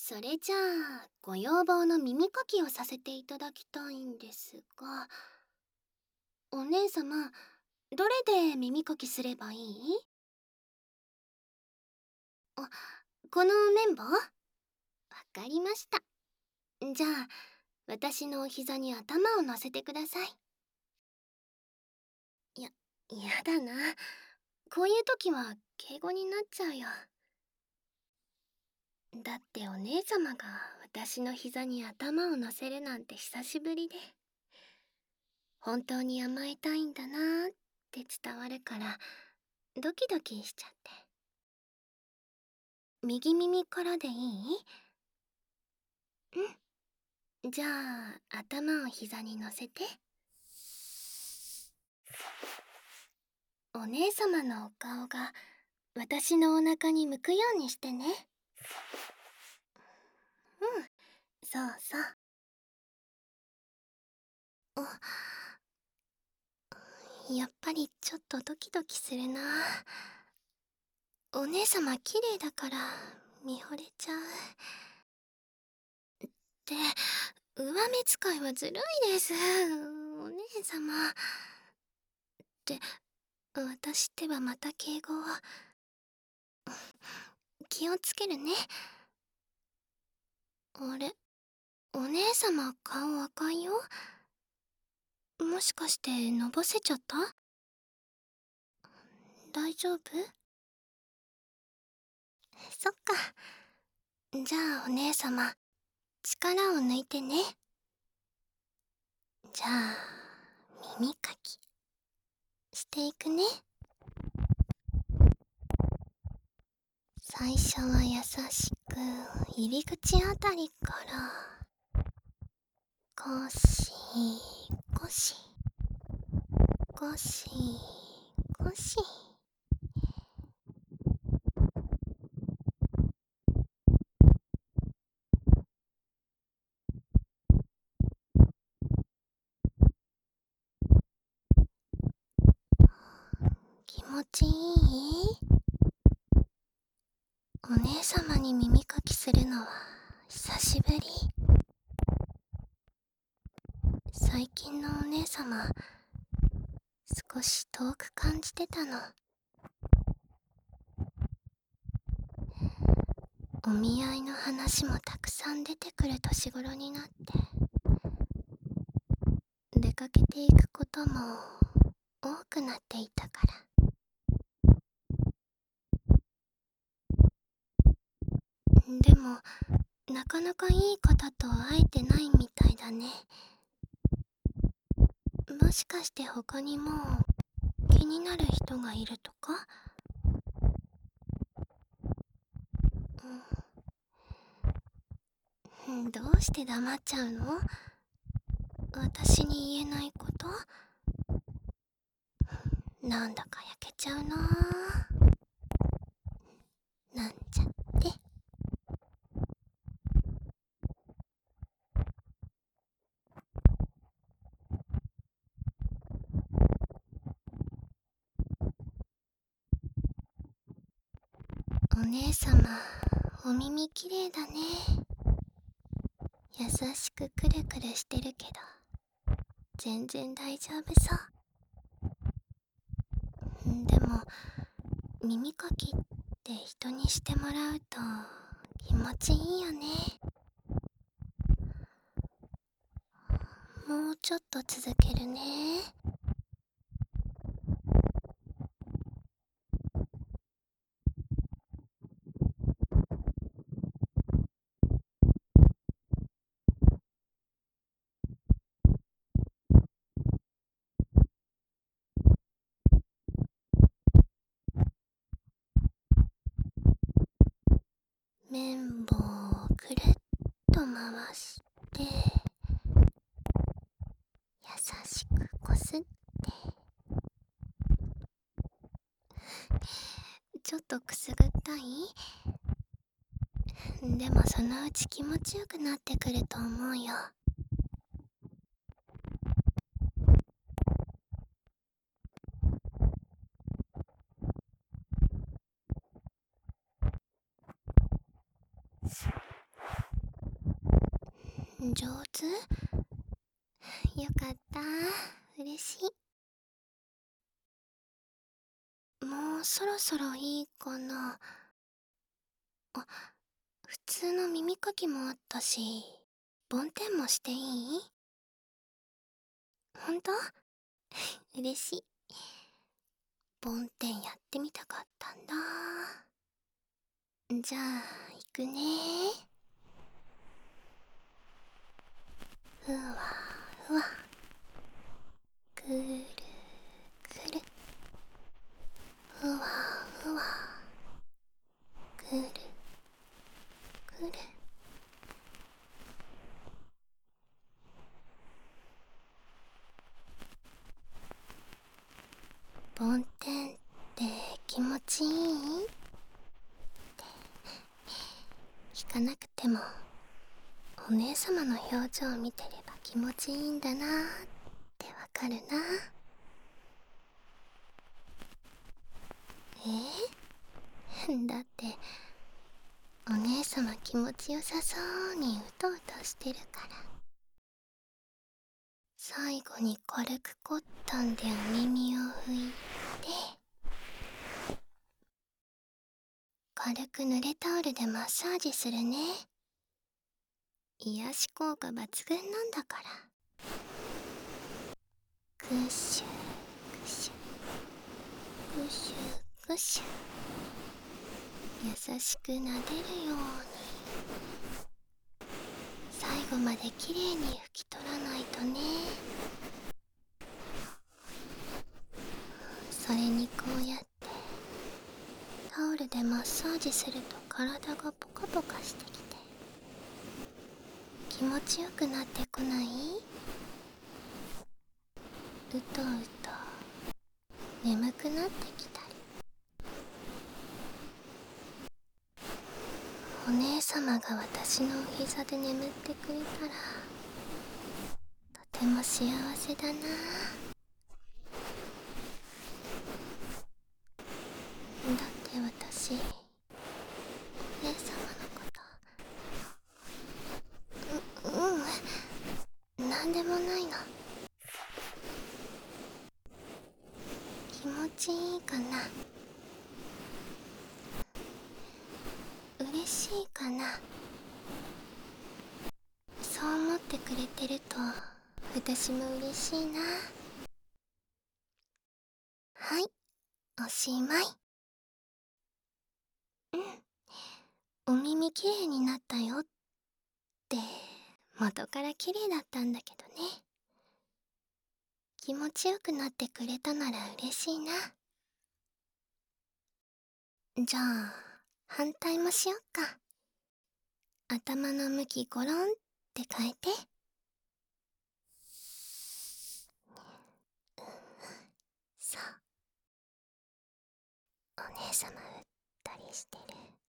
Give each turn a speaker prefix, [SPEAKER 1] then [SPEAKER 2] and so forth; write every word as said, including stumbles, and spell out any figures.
[SPEAKER 1] それじゃあ、ご要望の耳かきをさせていただきたいんですが、お姉様、どれで耳かきすればいい？あ、この綿棒？わかりました。じゃあ、私のお膝に頭を乗せてください。や、やだな。こういう時は敬語になっちゃうよ。だってお姉様が私の膝に頭を乗せるなんて久しぶりで、本当に甘えたいんだなーって伝わるからドキドキしちゃって。右耳からでいい？うん。じゃあ頭を膝に乗せて。お姉様のお顔が私のお腹に向くようにしてね。うん、そうそう。あ、やっぱりちょっとドキドキするな。お姉様綺麗だから見惚れちゃう。で、上目使いはずるいです。お姉様。って私ってばまた敬語を。気をつけるね。あれ、お姉様顔赤いよ。もしかしてのぼせちゃった？大丈夫？そっか。じゃあお姉様、力を抜いてね。じゃあ耳かきしていくね。最初は優しく入り口あたりからゴシゴシゴシゴシ。気持ちいい？お姉様に耳かきするのは久しぶり。最近のお姉様、少し遠く感じてたの。お見合いの話もたくさん出てくる年頃になって、出かけていくことも多くなっていたから。でもなかなかいい方と会えてないみたいだね。もしかして他にも気になる人がいるとか？うん、どうして黙っちゃうの？私に言えないこと？なんだか焼けちゃうなぁ。なんちゃって。お姉様、お耳きれいだね。優しくくるくるしてるけど全然大丈夫そう。でも耳かきって人にしてもらうと気持ちいいよね。もうちょっと続けるね。綿棒をくるっと回して優しくこすって。ちょっとくすぐったい？でもそのうち気持ちよくなってくると思うよ。 上手？よかった。嬉しい。もうそろそろいいかな。あ、普通の耳かきもあったし、梵天もしていい？ほんと？嬉しい。梵天やってみたかったんだ。じゃあ、行くね。ふわふわ。くるくる。ふわふわ。くるくる。梵天って気持ちいい？って聞かなくてもお姉様の表情を見てれば気持ちいいんだなーってわかるな。えだってお姉様気持ちよさそうにうとうとしてるから。最後に軽くコットンでお耳を拭いて、軽く濡れタオルでマッサージするね。癒し効果抜群なんだから。クッシュクシュクシュクシュ、優しく撫でるように最後まできれいに拭き取らないとね。それにこうやってタオルでマッサージすると体がポカポカしてきて気持ちよくなってこない？うとうと眠くなってきたり。お姉様が私のお膝で眠ってくれたらとても幸せだな。だって私お姉様のことううんなんでもないの。気持ちいいかな？嬉しいかな？そう思ってくれてると私も嬉しいな。はい、おしまい。うん、お耳きれいになったよって元からきれいだったんだけどね。気持ちよくなってくれたなら嬉しいな。じゃあ反対もしよっか。頭の向きゴロンって変えて。そう、お姉様うったりしてる。